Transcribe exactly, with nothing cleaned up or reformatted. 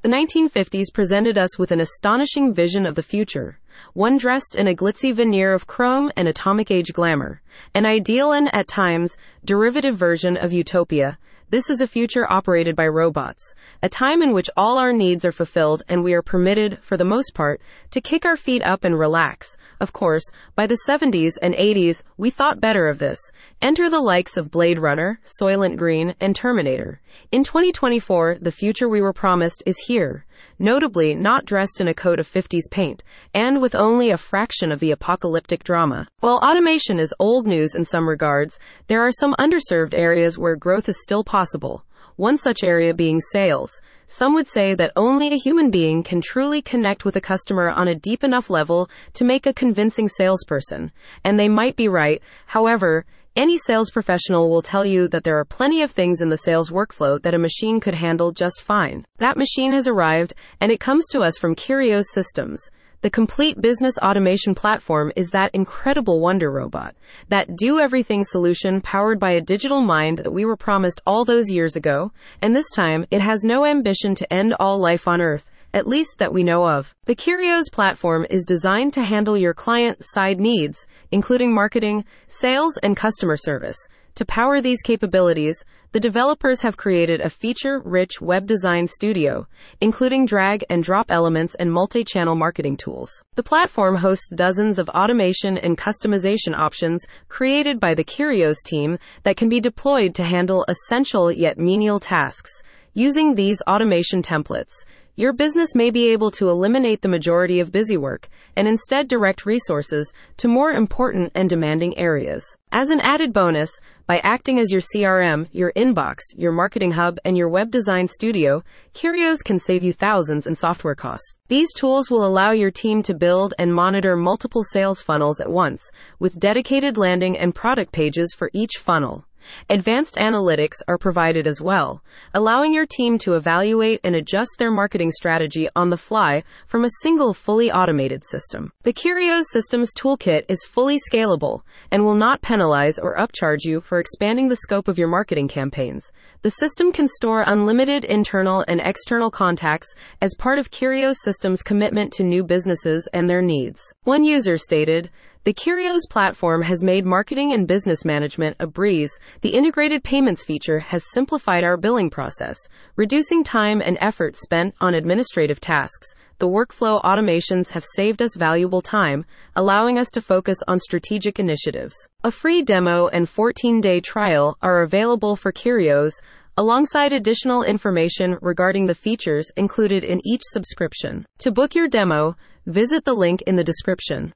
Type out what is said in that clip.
The nineteen fifties presented us with an astonishing vision of the future, one dressed in a glitzy veneer of chrome and atomic age glamour, an ideal and, at times, derivative version of utopia. This is a future operated by robots, a time in which all our needs are fulfilled and we are permitted, for the most part, to kick our feet up and relax. Of course, by the seventies and eighties, we thought better of this. Enter the likes of Blade Runner, Soylent Green, and Terminator. In twenty twenty-four, the future we were promised is here, notably not dressed in a coat of fifties paint, and with only a fraction of the apocalyptic drama. While automation is old news in some regards, there are some underserved areas where growth is still possible. One such area being sales. Some would say that only a human being can truly connect with a customer on a deep enough level to make a convincing salesperson. And they might be right. However, any sales professional will tell you that there are plenty of things in the sales workflow that a machine could handle just fine. That machine has arrived, and it comes to us from Kyrios Systems. The complete business automation platform is that incredible wonder robot, that do-everything solution powered by a digital mind that we were promised all those years ago, and this time, it has no ambition to end all life on Earth, at least that we know of. The Kyrios platform is designed to handle your client-side needs, including marketing, sales, and customer service. To power these capabilities, the developers have created a feature-rich web design studio, including drag and drop elements and multi-channel marketing tools. The platform hosts dozens of automation and customization options created by the Kyrios team that can be deployed to handle essential yet menial tasks. Using these automation templates, your business may be able to eliminate the majority of busy work and instead direct resources to more important and demanding areas. As an added bonus, by acting as your C R M, your inbox, your marketing hub, and your web design studio, Kyrios can save you thousands in software costs. These tools will allow your team to build and monitor multiple sales funnels at once, with dedicated landing and product pages for each funnel. Advanced analytics are provided as well, allowing your team to evaluate and adjust their marketing strategy on the fly from a single fully automated system. The Kyrios Systems Toolkit is fully scalable and will not penalize or upcharge you for expanding the scope of your marketing campaigns. The system can store unlimited internal and external contacts as part of Kyrios Systems' commitment to new businesses and their needs. One user stated, "The Kyrios platform has made marketing and business management a breeze. The integrated payments feature has simplified our billing process, reducing time and effort spent on administrative tasks. The workflow automations have saved us valuable time, allowing us to focus on strategic initiatives." A free demo and fourteen-day trial are available for Kyrios, alongside additional information regarding the features included in each subscription. To book your demo, visit the link in the description.